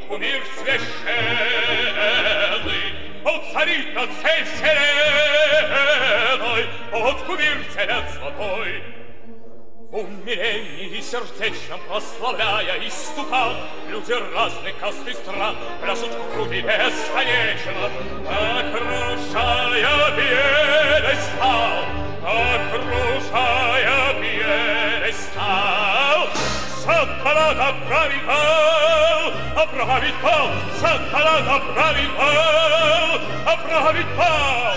кумир священный, от царит над всей вселенной, от кумир царят золотой. В умилении сердечном прославляя истукан, люди разных каст и стран пляшут в круги бесконечно, окружая пьедестал, окружая пьедестал. Сатана направит бал, оправит бал, сатана направит бал, оправит бал.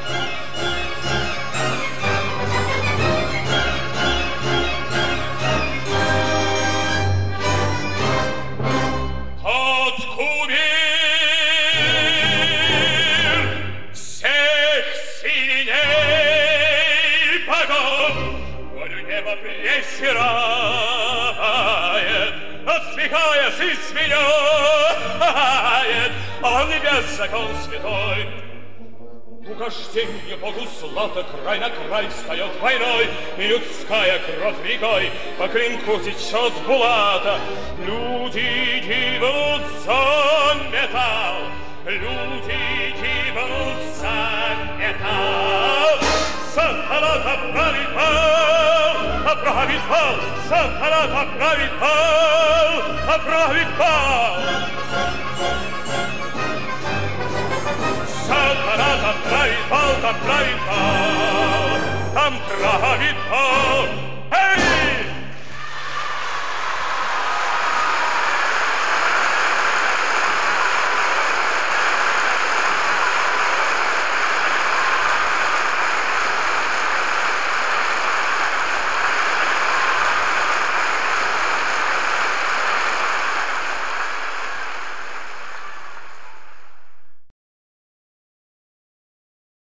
Пресирает, отсмехаясь и смеяет, он небес закон святой. Угожденье Богу злато край на край встает войной, и людская кровь рекой по клинку течет булата. Люди гибнут за металл, люди гибнут за металл. Сатана направит бал, оправит бал, сатана направит бал, оправит бал. Сатана направит бал, там правит бал,